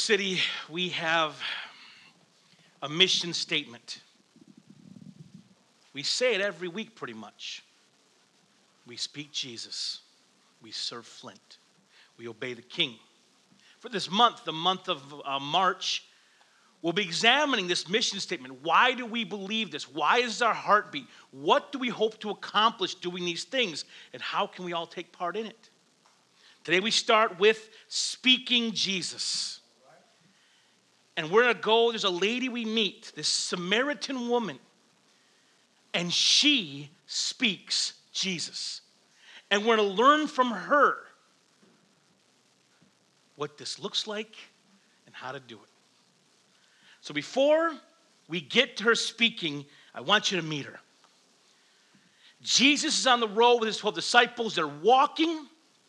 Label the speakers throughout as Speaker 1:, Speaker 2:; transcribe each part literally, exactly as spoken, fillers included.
Speaker 1: City, we have a mission statement. We say it every week pretty much. We speak Jesus. We serve Flint. We obey the King. For this month, the month of uh, March, we'll be examining this mission statement. Why do we believe this? Why is our heartbeat? What do we hope to accomplish doing these things? And how can we all take part in it? Today we start with speaking Jesus. And we're going to go, there's a lady we meet, this Samaritan woman, and she speaks Jesus. And we're going to learn from her what this looks like and how to do it. So before we get to her speaking, I want you to meet her. Jesus is on the road with his twelve disciples. They're walking.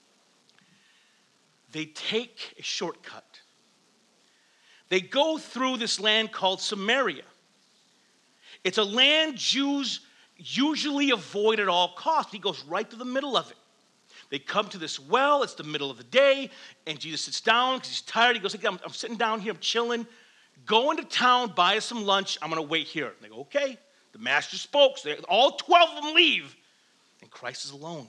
Speaker 1: They take a shortcut. They go through this land called Samaria. It's a land Jews usually avoid at all costs. He goes right to the middle of it. They come to this well. It's the middle of the day. And Jesus sits down because he's tired. He goes, I'm, I'm sitting down here. I'm chilling. Go into town, buy us some lunch. I'm going to wait here. They go, okay. The master spoke. So all twelve of them leave. And Christ is alone.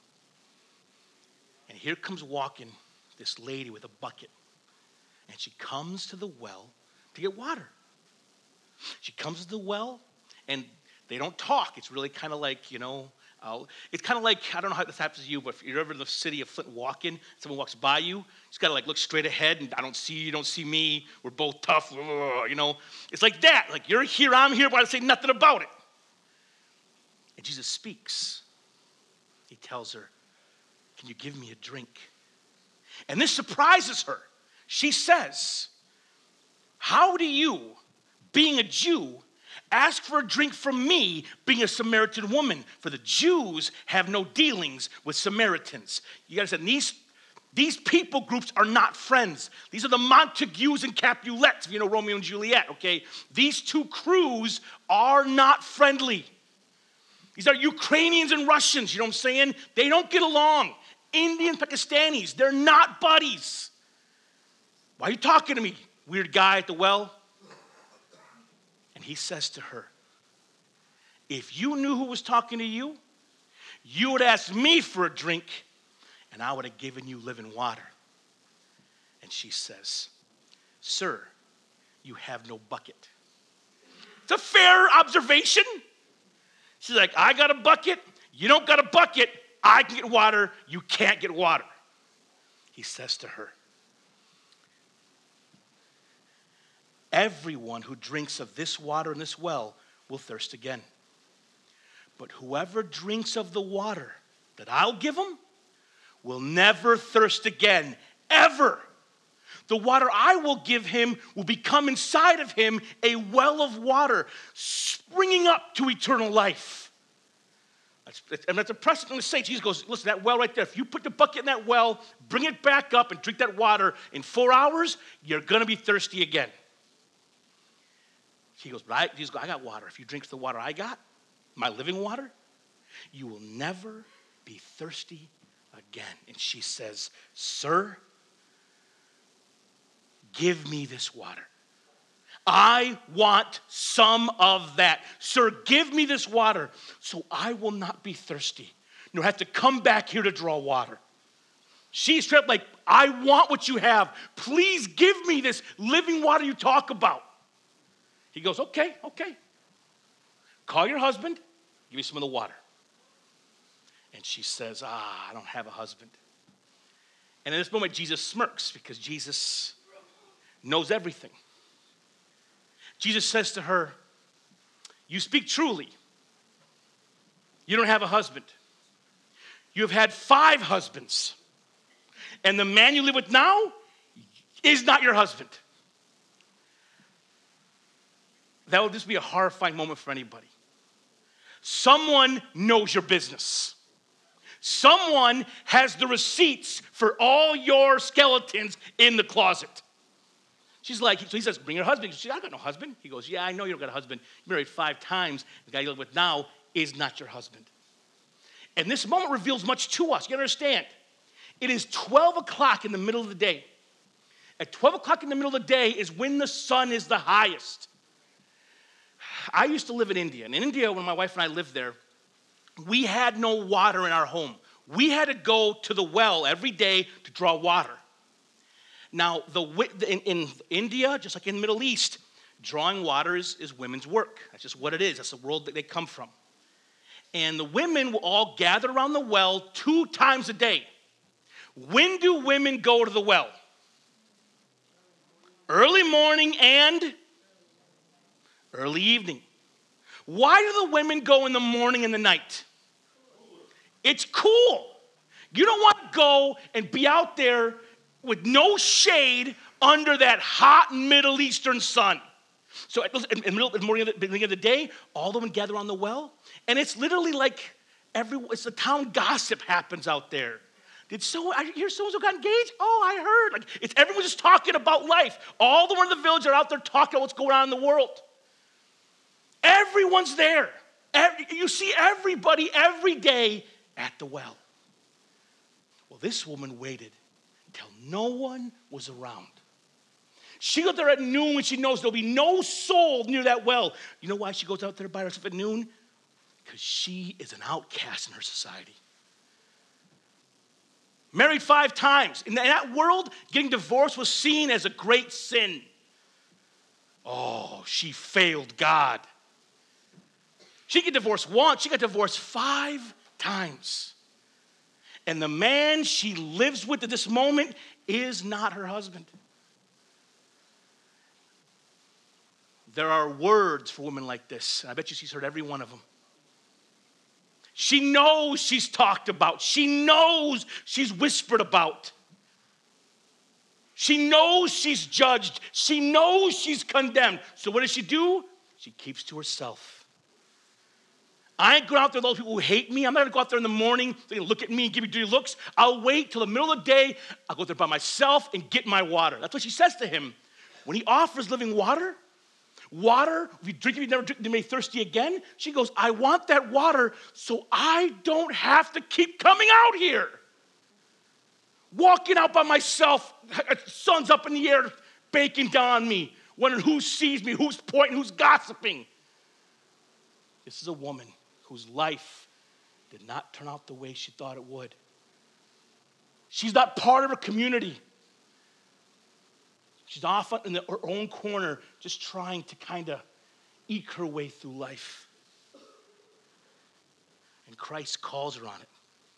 Speaker 1: And here comes walking this lady with a bucket. And she comes to the well to get water. She comes to the well, and they don't talk. It's really kind of like, you know, uh, it's kind of like, I don't know how this happens to you, but if you're ever in the city of Flint walking, someone walks by you, you just got to like look straight ahead, and I don't see you, you don't see me. We're both tough, you know. It's like that. Like, you're here, I'm here, but I say nothing about it. And Jesus speaks. He tells her, can you give me a drink? And this surprises her. She says, how do you, being a Jew, ask for a drink from me, being a Samaritan woman? For the Jews have no dealings with Samaritans. You guys said these, these people groups are not friends. These are the Montagues and Capulets, if you know Romeo and Juliet, okay? These two crews are not friendly. These are Ukrainians and Russians, you know what I'm saying? They don't get along. Indian, Pakistanis, they're not buddies. Why are you talking to me, weird guy at the well? And he says to her, if you knew who was talking to you, you would ask me for a drink, and I would have given you living water. And she says, sir, you have no bucket. It's a fair observation. She's like, I got a bucket, you don't got a bucket, I can get water, you can't get water. He says to her, everyone who drinks of this water in this well will thirst again. But whoever drinks of the water that I'll give him will never thirst again, ever. The water I will give him will become inside of him a well of water, springing up to eternal life. That's, and that's a precedent to say. Jesus goes, listen, that well right there, if you put the bucket in that well, bring it back up and drink that water, in four hours, you're going to be thirsty again. He goes, but I, Jesus goes, I got water. If you drink the water I got, my living water, you will never be thirsty again. And she says, sir, give me this water. I want some of that. Sir, give me this water so I will not be thirsty, nor have to come back here to draw water. She's straight up like, I want what you have. Please give me this living water you talk about. He goes, okay, okay. Call your husband, give me some of the water. And she says, ah, I don't have a husband. And in this moment, Jesus smirks because Jesus knows everything. Jesus says to her, you speak truly. You don't have a husband. You have had five husbands. And the man you live with now is not your husband. That would just be a horrifying moment for anybody. Someone knows your business. Someone has the receipts for all your skeletons in the closet. She's like, so he says, bring your husband. She says, I got no husband. He goes, yeah, I know you don't got a husband. You're married five times. The guy you live with now is not your husband. And this moment reveals much to us. You understand? It is twelve o'clock in the middle of the day. At twelve o'clock in the middle of the day is when the sun is the highest. I used to live in India. And in India, when my wife and I lived there, we had no water in our home. We had to go to the well every day to draw water. Now, the in, in India, just like in the Middle East, drawing water is, is women's work. That's just what it is. That's the world that they come from. And the women will all gather around the well two times a day. When do women go to the well? Early morning and early evening. Why do the women go in the morning and the night? It's cool. You don't want to go and be out there with no shade under that hot Middle Eastern sun. So in the middle, in the morning of the beginning of the day, all the women gather on the well, and it's literally like every it's the town gossip happens out there. Did so I hear so-and-so got engaged? Oh, I heard. Like it's everyone's just talking about life. All the women in the village are out there talking about what's going on in the world. Everyone's there. Every, you see everybody every day at the well. Well, this woman waited until no one was around. She got there at noon when she knows there'll be no soul near that well. You know why she goes out there by herself at noon? Because she is an outcast in her society. Married five times. In that world, getting divorced was seen as a great sin. Oh, she failed God. She got divorced once. She got divorced five times. And the man she lives with at this moment is not her husband. There are words for women like this. And I bet you she's heard every one of them. She knows she's talked about. She knows she's whispered about. She knows she's judged. She knows she's condemned. So what does she do? She keeps to herself. I ain't going out there with those people who hate me. I'm not going to go out there in the morning. They're going to look at me and give me dirty looks. I'll wait till the middle of the day. I'll go there by myself and get my water. That's what she says to him. When he offers living water, water, if you drink it, you never drink, you may be thirsty again. She goes, I want that water so I don't have to keep coming out here. Walking out by myself, sun's up in the air, baking down on me, wondering who sees me, who's pointing, who's gossiping. This is a woman whose life did not turn out the way she thought it would. She's not part of her community. She's off in the, her own corner, just trying to kind of eke her way through life. And Christ calls her on it.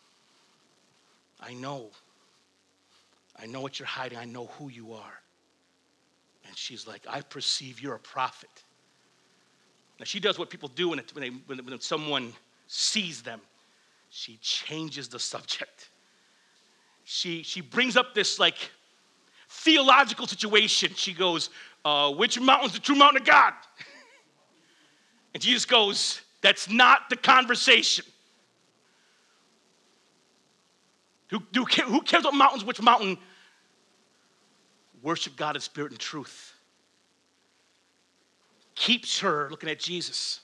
Speaker 1: I know. I know what you're hiding. I know who you are. And she's like, I perceive you're a prophet. Now, she does what people do when, it, when, they, when, when someone sees them. She changes the subject. She, she brings up this, like, theological situation. She goes, uh, which mountain's the true mountain of God? And Jesus goes, that's not the conversation. Who, who, who cares what mountains, which mountain? Worship God in spirit and truth. Keeps her looking at Jesus.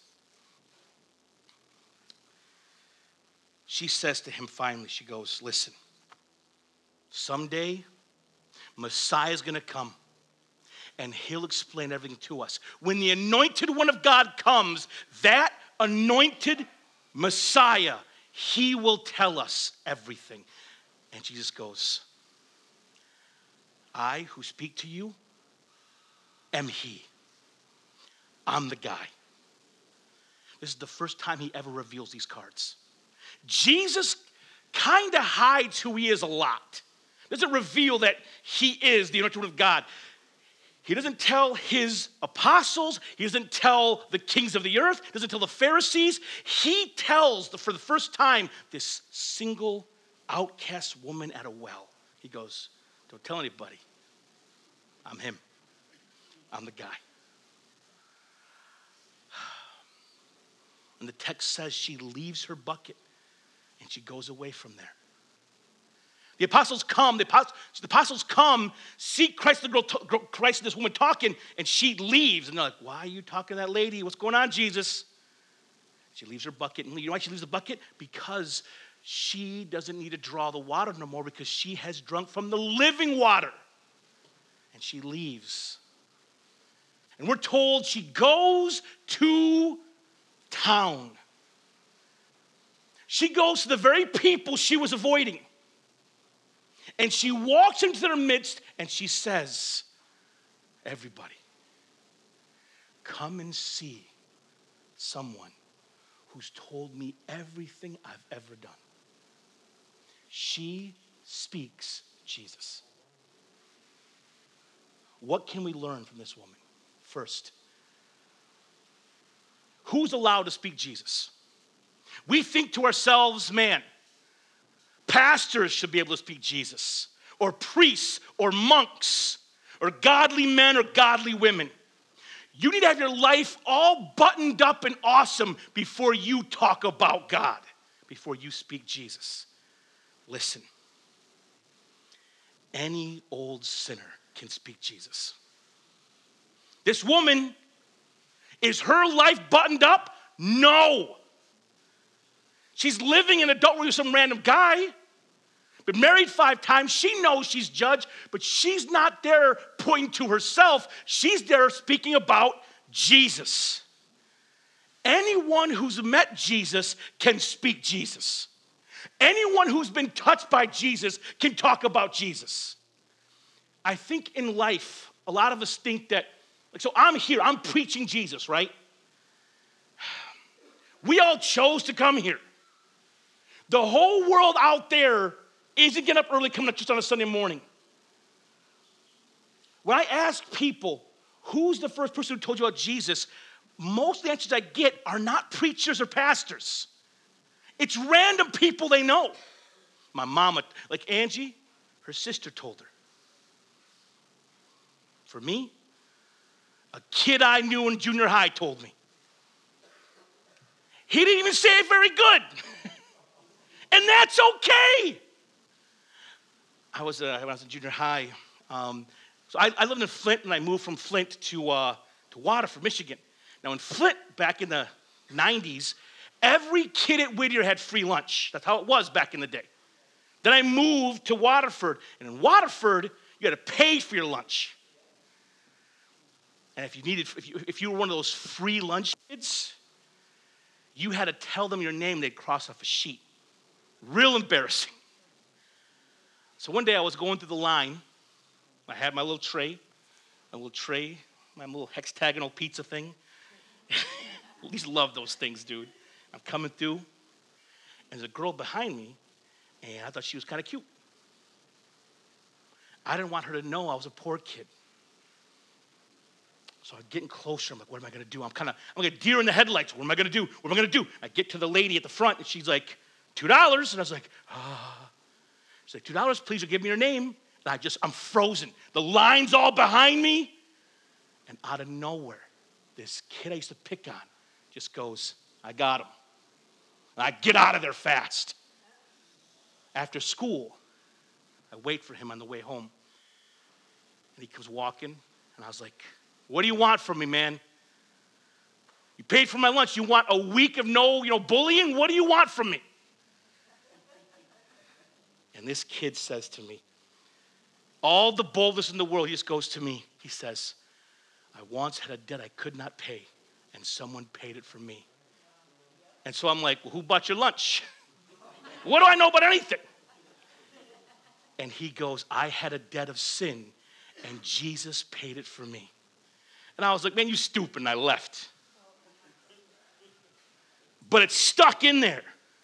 Speaker 1: She says to him finally, she goes, listen, someday Messiah's going to come and he'll explain everything to us. When the anointed one of God comes, that anointed Messiah, he will tell us everything. And Jesus goes, I who speak to you am he. I'm the guy. This is the first time he ever reveals these cards. Jesus kind of hides who he is a lot. Doesn't reveal that he is the anointed one of God. He doesn't tell his apostles. He doesn't tell the kings of the earth. He doesn't tell the Pharisees. He tells, the, for the first time, this single outcast woman at a well. He goes, don't tell anybody. I'm him. I'm the guy. And the text says she leaves her bucket and she goes away from there. The apostles come, the apostles, the apostles come, see Christ, the girl, Christ and this woman talking, and she leaves. And they're like, why are you talking to that lady? What's going on, Jesus? She leaves her bucket. And you know why she leaves the bucket? Because she doesn't need to draw the water no more because she has drunk from the living water. And she leaves. And we're told she goes to town. She goes to the very people she was avoiding. And she walks into their midst and she says, everybody, come and see someone who's told me everything I've ever done. She speaks Jesus. What can we learn from this woman? First, who's allowed to speak Jesus? We think to ourselves, man, pastors should be able to speak Jesus, or priests, or monks, or godly men, or godly women. You need to have your life all buttoned up and awesome before you talk about God, before you speak Jesus. Listen, any old sinner can speak Jesus. This woman, is her life buttoned up? No. She's living in adultery with some random guy, been married five times. She knows she's judged, but she's not there pointing to herself. She's there speaking about Jesus. Anyone who's met Jesus can speak Jesus. Anyone who's been touched by Jesus can talk about Jesus. I think in life, a lot of us think that, like, so I'm here, I'm preaching Jesus, right? We all chose to come here. The whole world out there isn't getting up early coming up just on a Sunday morning. When I ask people, who's the first person who told you about Jesus, most of the answers I get are not preachers or pastors. It's random people they know. My mama, like Angie, her sister told her. For me, a kid I knew in junior high told me. He didn't even say it very good. And that's okay. I was, uh, when I was in junior high, um, so I, I lived in Flint, and I moved from Flint to, uh, to Waterford, Michigan. Now in Flint, back in the nineties, every kid at Whittier had free lunch. That's how it was back in the day. Then I moved to Waterford, and in Waterford, you had to pay for your lunch. And if you needed, if you, if you were one of those free lunch kids, you had to tell them your name, they'd cross off a sheet. Real embarrassing. So one day I was going through the line. I had my little tray, my little tray, my little hexagonal pizza thing. At least love those things, dude. I'm coming through, and there's a girl behind me, and I thought she was kind of cute. I didn't want her to know I was a poor kid. So I'm getting closer. I'm like, what am I going to do? I'm kind of, I'm like a deer in the headlights. What am I going to do? What am I going to do? I get to the lady at the front, and she's like, two dollars. And I was like, ah. She's like, two dollars, please, or give me your name. And I just, I'm frozen. The line's all behind me. And out of nowhere, this kid I used to pick on just goes, I got him. And I get out of there fast. After school, I wait for him on the way home. And he comes walking, and I was like, what do you want from me, man? You paid for my lunch. You want a week of no, you know, bullying? What do you want from me? And this kid says to me, all the boldness in the world, he just goes to me. He says, I once had a debt I could not pay, and someone paid it for me. And so I'm like, well, who bought your lunch? What do I know about anything? And he goes, I had a debt of sin, and Jesus paid it for me. And I was like, man, you stupid, and I left. But it stuck in there.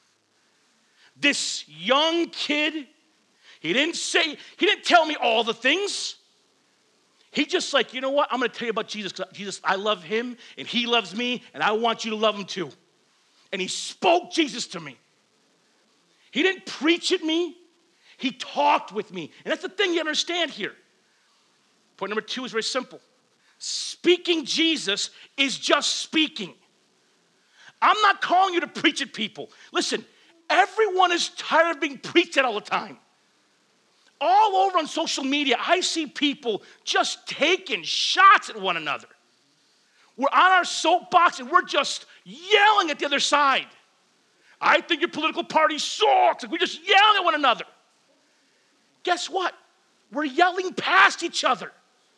Speaker 1: This young kid, he didn't say, he didn't tell me all the things. He just like, you know what? I'm going to tell you about Jesus. Jesus, I love him, and he loves me, and I want you to love him too. And he spoke Jesus to me. He didn't preach at me. He talked with me. And that's the thing you understand here. Point number two is very simple. Speaking Jesus is just speaking. I'm not calling you to preach at people. Listen, everyone is tired of being preached at all the time. All over on social media, I see people just taking shots at one another. We're on our soapbox and we're just yelling at the other side. I think your political party sucks. Like we're just yelling at one another. Guess what? We're yelling past each other.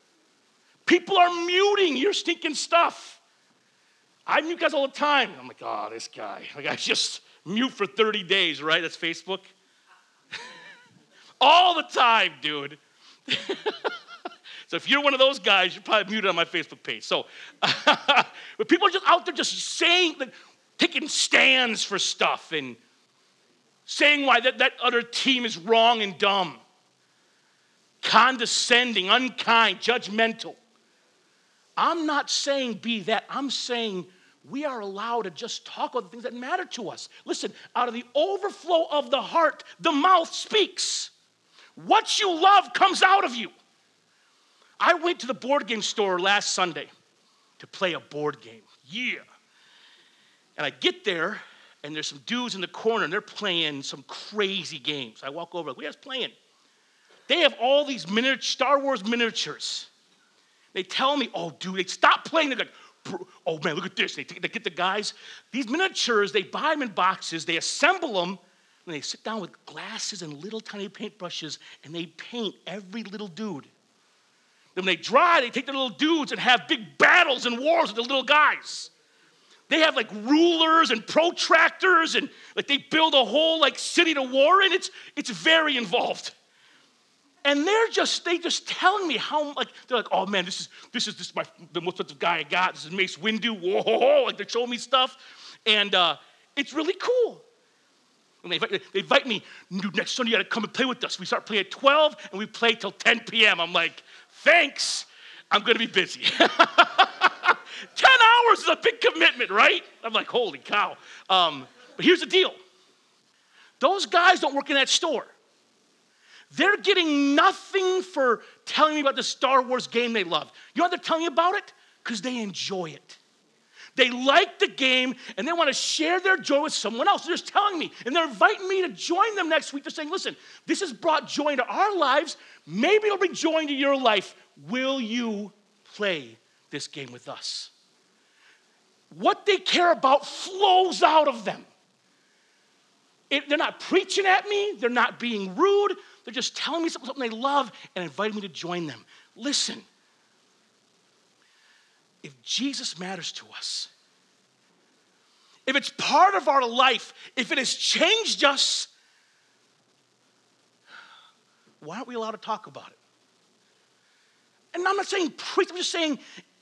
Speaker 1: People are muting your stinking stuff. I mute guys all the time. I'm like, oh, this guy. Like, I just mute for thirty days, right? That's Facebook. All the time, dude. So if you're one of those guys, you're probably muted on my Facebook page. So, but people are just out there just saying, like, taking stands for stuff and saying why that, that other team is wrong and dumb. Condescending, unkind, judgmental. I'm not saying be that. I'm saying we are allowed to just talk about the things that matter to us. Listen, out of the overflow of the heart, the mouth speaks. What you love comes out of you. I went to the board game store last Sunday to play a board game. Yeah. And I get there, and there's some dudes in the corner, and they're playing some crazy games. I walk over, like, what are you guys playing? They have all these miniature, Star Wars miniatures. They tell me, oh, dude, they stop playing. They're like, oh, man, look at this. They, they get the guys. These miniatures, they buy them in boxes. They assemble them. And they sit down with glasses and little tiny paintbrushes, and they paint every little dude. Then when they dry, they take the little dudes and have big battles and wars with the little guys. They have like rulers and protractors, and like they build a whole like city to war in. It's it's very involved. And they're just they just telling me how like they're like, oh man, this is this is this is my the most expensive guy I got. This is Mace Windu. Whoa, like they're showing me stuff, and uh, it's really cool. And they invite, they invite me, next Sunday you got to come and play with us. We start playing at twelve, and we play till ten p.m. I'm like, thanks, I'm going to be busy. ten hours is a big commitment, right? I'm like, holy cow. Um, but here's the deal. Those guys don't work in that store. They're getting nothing for telling me about the Star Wars game they love. You know why they're telling me about it? Because they enjoy it. They like the game, and they want to share their joy with someone else. They're just telling me, and they're inviting me to join them next week. They're saying, listen, this has brought joy into our lives. Maybe it'll bring joy into your life. Will you play this game with us? What they care about flows out of them. It, they're not preaching at me. They're not being rude. They're just telling me something, something they love and inviting me to join them. Listen. If Jesus matters to us, if it's part of our life, if it has changed us, why aren't we allowed to talk about it? And I'm not saying preach, I'm just saying,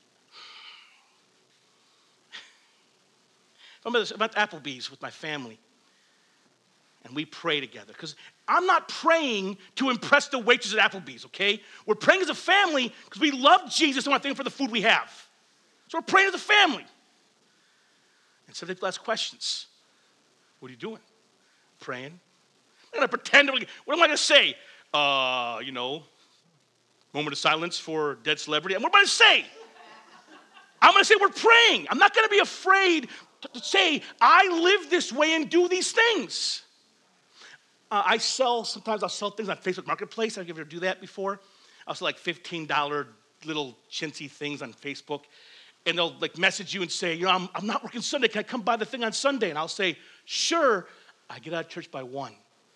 Speaker 1: I'm at Applebee's with my family, and we pray together. Because I'm not praying to impress the waitress at Applebee's, okay? We're praying as a family because we love Jesus and want to thank him for the food we have. So we're praying as a family. And so they ask questions. What are you doing? Praying. I'm going to pretend. To, what am I going to say? Uh, you know, moment of silence for dead celebrity. And what am I going to say? I'm going to say we're praying. I'm not going to be afraid to say I live this way and do these things. Uh, I sell, sometimes I'll sell things on Facebook Marketplace. Have you ever do that before? I'll sell like fifteen dollars little chintzy things on Facebook. And they'll like message you and say, you know, I'm, I'm not working Sunday. Can I come buy the thing on Sunday? And I'll say, sure. I get out of church by one.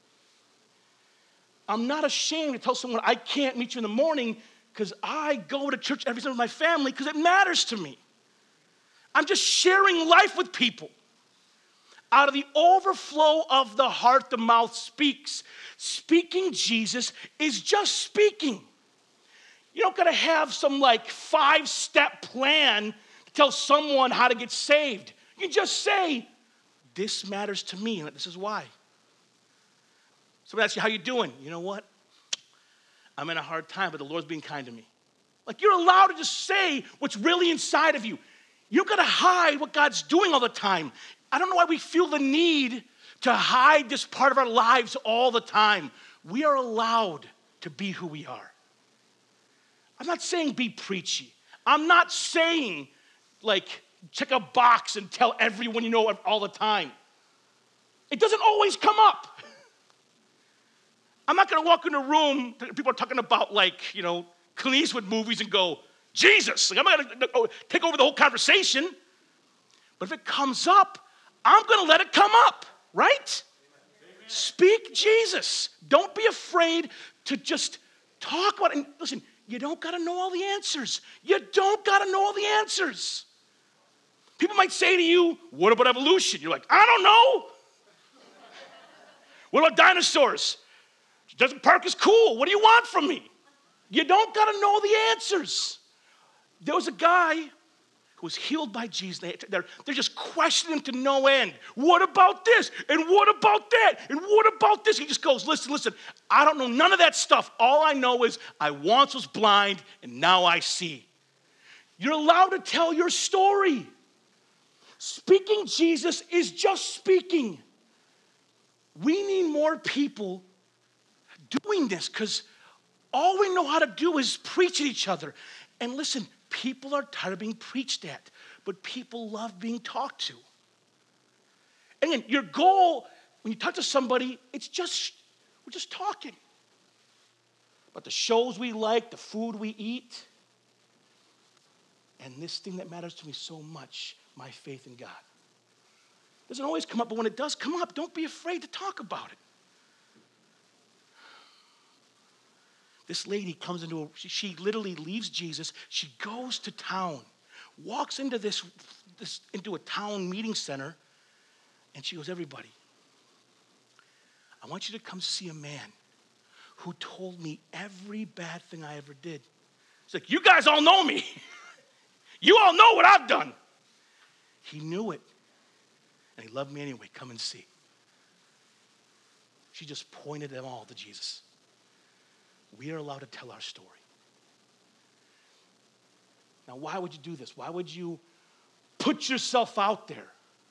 Speaker 1: I'm not ashamed to tell someone I can't meet you in the morning because I go to church every Sunday with my family because it matters to me. I'm just sharing life with people. Out of the overflow of the heart, the mouth speaks. Speaking Jesus is just speaking. You don't got to have some like five-step plan to tell someone how to get saved. You just say, this matters to me, and this is why. Somebody asks you, how you doing? You know what? I'm in a hard time, but the Lord's being kind to me. Like, you're allowed to just say what's really inside of you. You don't got to hide what God's doing all the time. I don't know why we feel the need to hide this part of our lives all the time. We are allowed to be who we are. I'm not saying be preachy. I'm not saying, like, check a box and tell everyone you know all the time. It doesn't always come up. I'm not going to walk in a room, people are talking about, like, you know, Clint Eastwood movies and go, Jesus. Like, I'm not going to take over the whole conversation. But if it comes up, I'm going to let it come up, right? Amen. Speak Jesus. Don't be afraid to just talk about it. And listen, you don't got to know all the answers. You don't got to know all the answers. People might say to you, what about evolution? You're like, I don't know. What about dinosaurs? Jurassic Park is cool. What do you want from me? You don't got to know the answers. There was a guy who was healed by Jesus. They, they're, they're just questioning him to no end. What about this? And what about that? And what about this? He just goes, listen, listen, I don't know none of that stuff. All I know is I once was blind and now I see. You're allowed to tell your story. Speaking Jesus is just speaking. We need more people doing this because all we know how to do is preach at each other. And listen, people are tired of being preached at, but people love being talked to. And again, your goal, when you talk to somebody, it's just, we're just talking about the shows we like, the food we eat, and this thing that matters to me so much, my faith in God. It doesn't always come up, but when it does come up, don't be afraid to talk about it. This lady comes into a, she, she literally leaves Jesus. She goes to town, walks into this, this into a town meeting center, and she goes, everybody, I want you to come see a man who told me every bad thing I ever did. It's like, you guys all know me. You all know what I've done. He knew it, and he loved me anyway. Come and see. She just pointed them all to Jesus. We are allowed to tell our story. Now, why would you do this? Why would you put yourself out there?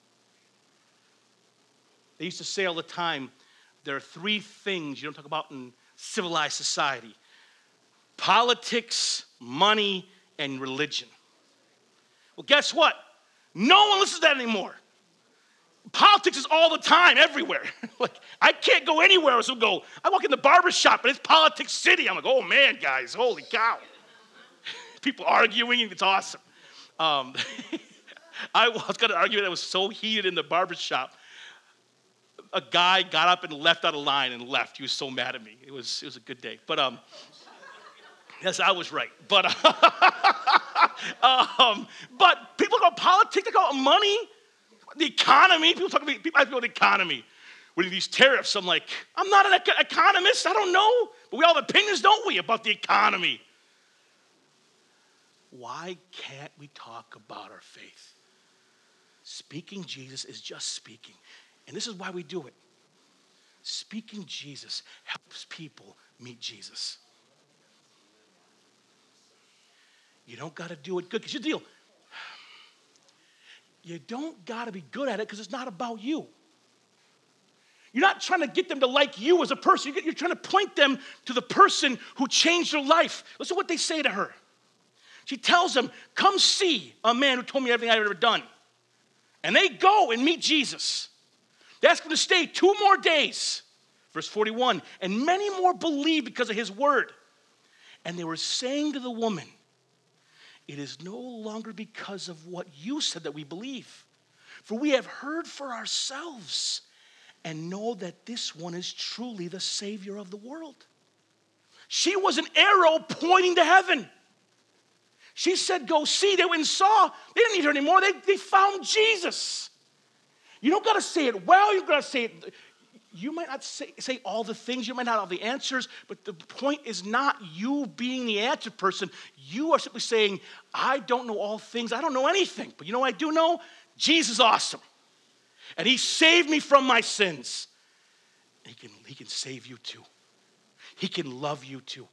Speaker 1: They used to say all the time, there are three things you don't talk about in civilized society: politics, money, and religion. Well, guess what? No one listens to that anymore. Politics is all the time, everywhere. Like, I can't go anywhere else. Go. I walk in the barber shop, and it's Politics City. I'm like, oh, man, guys, holy cow. People arguing, it's awesome. Um, I was going to argue that was so heated in the barber shop. A guy got up and left out of line and left. He was so mad at me. It was, it was a good day. But, um, yes, I was right. But, um, but people talk about politics, they talk about money. The economy, people talk about, people ask me about the economy. With these tariffs, I'm like, I'm not an econ- economist, I don't know. But we all have opinions, don't we, about the economy? Why can't we talk about our faith? Speaking Jesus is just speaking. And this is why we do it. Speaking Jesus helps people meet Jesus. You don't got to do it good, because here's the deal. You don't got to be good at it because it's not about you. You're not trying to get them to like you as a person. You're trying to point them to the person who changed their life. Listen to what they say to her. She tells them, come see a man who told me everything I've ever done. And they go and meet Jesus. They ask him to stay two more days. Verse forty-one, and many more believed because of his word. And they were saying to the woman, it is no longer because of what you said that we believe. For we have heard for ourselves and know that this one is truly the Savior of the world. She was an arrow pointing to heaven. She said, go see. They went and saw. They didn't need her anymore. They, they found Jesus. You don't got to say it well. You got to say it. You might not say, say all the things. You might not have the answers. But the point is not you being the answer person. You are simply saying, I don't know all things. I don't know anything. But you know what I do know? Jesus is awesome. And he saved me from my sins. He can, he can save you too. He can love you too.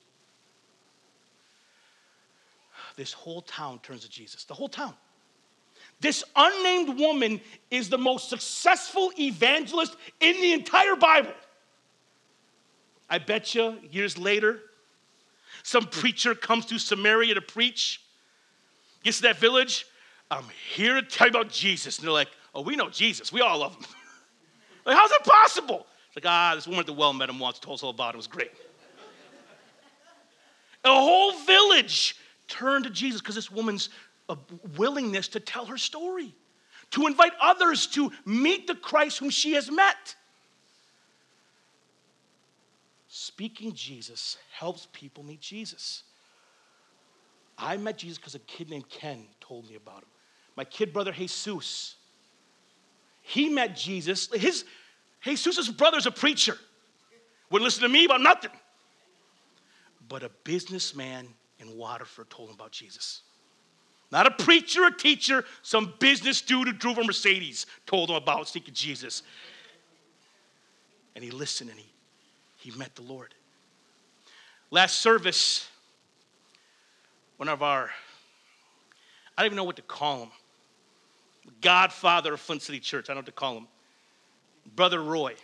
Speaker 1: This whole town turns to Jesus. The whole town. This unnamed woman is the most successful evangelist in the entire Bible. I bet you years later, some preacher comes to Samaria to preach, gets to that village. I'm here to tell you about Jesus. And they're like, oh, we know Jesus. We all love him. Like, how's that possible? It's like, ah, this woman at the well met him once, told us all about it. It was great. A whole village turned to Jesus because this woman's a willingness to tell her story, to invite others to meet the Christ whom she has met. Speaking Jesus helps people meet Jesus. I met Jesus because a kid named Ken told me about him. My kid brother, Jesus, he met Jesus. His Jesus' brother's a preacher. Wouldn't listen to me about nothing. But a businessman in Waterford told him about Jesus. Not a preacher or teacher, some business dude who drove a Mercedes told him about seeking Jesus. And he listened and he, he met the Lord. Last service, one of our, I don't even know what to call him, godfather of Flint City Church, I don't know what to call him, Brother Roy.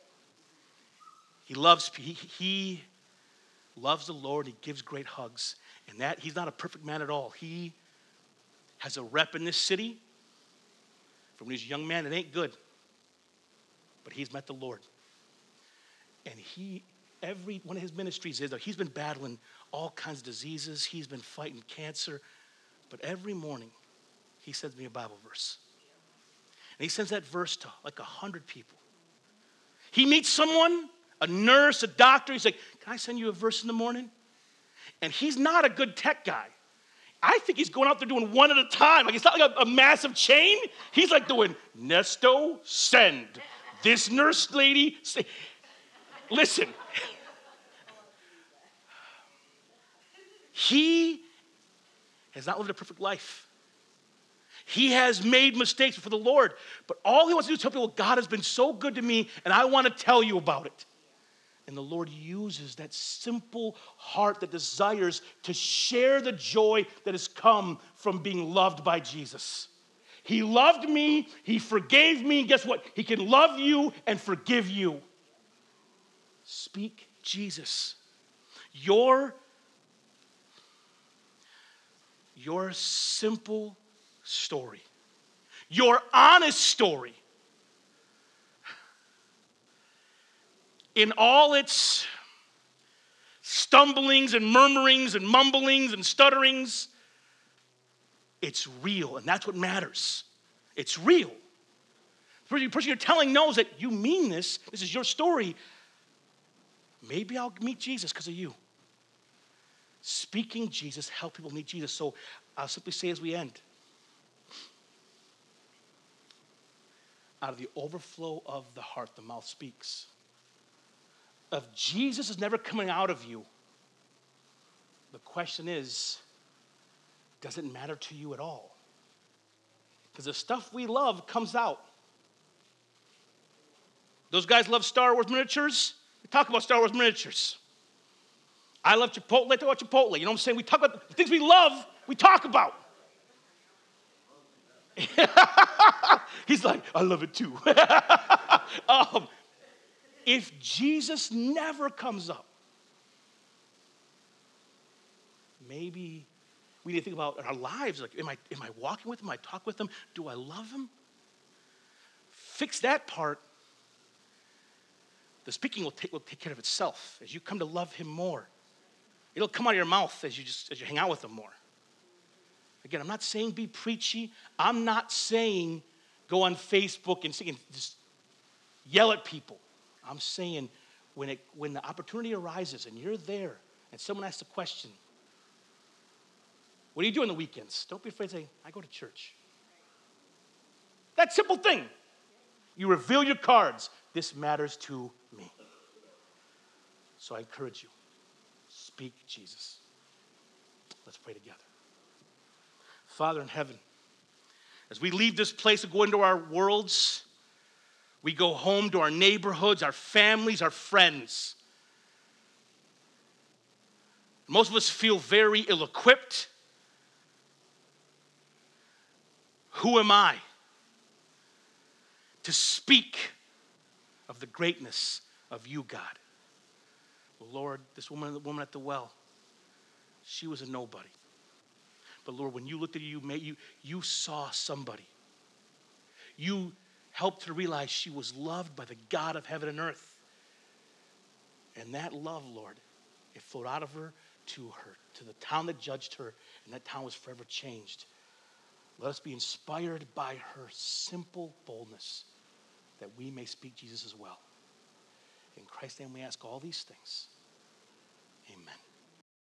Speaker 1: He loves, he, he loves the Lord, he gives great hugs. And that, he's not a perfect man at all. He has a rep in this city. From when he's a young man, it ain't good. But he's met the Lord. And he, every one of his ministries is, he's been battling all kinds of diseases. He's been fighting cancer. But every morning, he sends me a Bible verse. And he sends that verse to like a hundred people. He meets someone, a nurse, a doctor. He's like, can I send you a verse in the morning? And he's not a good tech guy. I think he's going out there doing one at a time. Like it's not like a, a massive chain. He's like doing, Nesto, send. This nurse lady, say. Listen. He has not lived a perfect life. He has made mistakes for the Lord. But all he wants to do is tell people, God has been so good to me, and I want to tell you about it. And the Lord uses that simple heart that desires to share the joy that has come from being loved by Jesus. He loved me, he forgave me, and guess what? He can love you and forgive you. Speak Jesus. Your, your simple story, your honest story, in all its stumblings and murmurings and mumblings and stutterings, it's real, and that's what matters. It's real. The person you're telling knows that you mean this. This is your story. Maybe I'll meet Jesus because of you. Speaking Jesus, help people meet Jesus. So I'll simply say as we end, out of the overflow of the heart, the mouth speaks. If Jesus is never coming out of you, the question is, does it matter to you at all? Because the stuff we love comes out. Those guys love Star Wars miniatures. We talk about Star Wars miniatures. I love Chipotle. I talk about Chipotle. You know what I'm saying? We talk about the things we love, we talk about. He's like, I love it too. um, if Jesus never comes up, maybe we need to think about our lives. Like, am I, am I walking with him? Am I talking with him? Do I love him? Fix that part. The speaking will take, will take care of itself as you come to love him more. It'll come out of your mouth as you just as you hang out with him more. Again, I'm not saying be preachy. I'm not saying go on Facebook and, and just yell at people. I'm saying when it when the opportunity arises and you're there and someone asks a question, what do you do on the weekends? Don't be afraid to say, I go to church. That simple thing. You reveal your cards. This matters to me. So I encourage you, speak Jesus. Let's pray together. Father in heaven, as we leave this place and go into our worlds, we go home to our neighborhoods, our families, our friends. Most of us feel very ill-equipped. Who am I to speak of the greatness of you, God? Well, Lord, this woman, the woman at the well, she was a nobody. But Lord, when you looked at you, you, you saw somebody. You helped her realize she was loved by the God of heaven and earth. And that love, Lord, it flowed out of her to her, to the town that judged her, and that town was forever changed. Let us be inspired by her simple boldness that we may speak Jesus as well. In Christ's name we ask all these things. Amen.